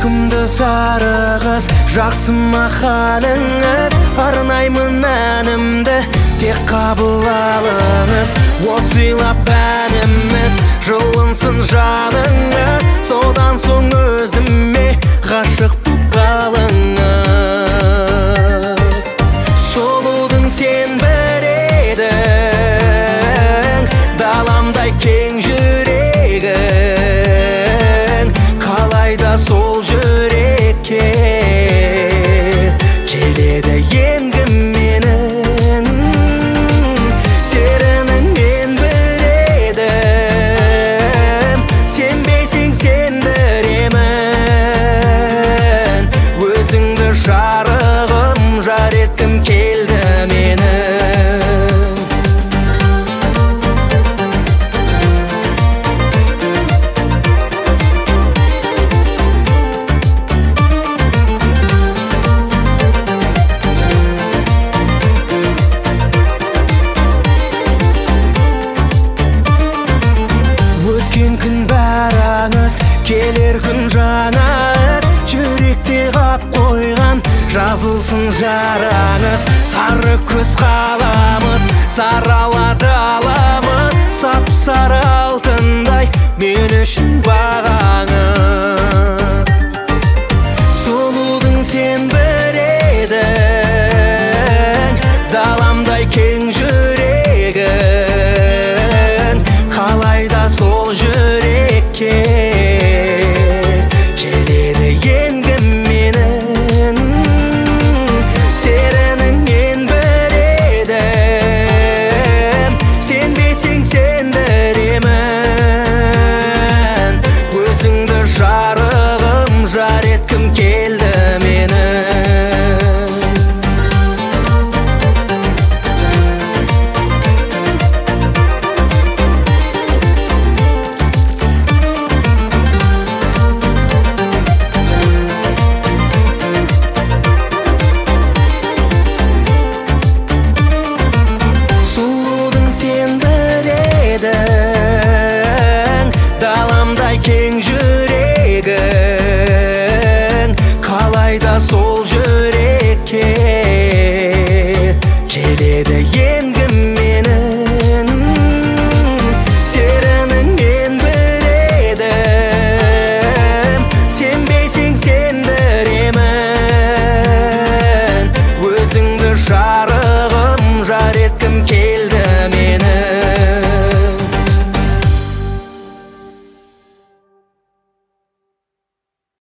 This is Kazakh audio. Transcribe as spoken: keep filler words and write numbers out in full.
сүйкімді сары қыз, жақсы ма халіңіз? Арнаймын әнімді, тек қабыл алыңыз. От сыйлап әніміз, жылынсын жаныңыз. Содан соң өзіме ғашық боп қалыңыз. Сұлудың сен бір едің, даламдай кең жүрегің. Қалайда сол жүрекке келеді енді менің серінің мен бір едім. Сенбесең сендіремін, өзіңді жарығым, жар еткім келді менің. Өткен күн бәрі аңыз, келер күн жаңа із. Жүректе қап қойған жазылсын жараңыз. Сары көз қаламыз, саралады аламыз. Сап-сары алтындай мен үшін бағаңыз. Сұлудың сен бір едің, даламдай кең жүрегің. Қалайда сол жүрекке келеді енді менің серінің мен бір едім. Сенбесең сендіремін, өзіңді жарығым, жар еткім келді менің. Даламдай кең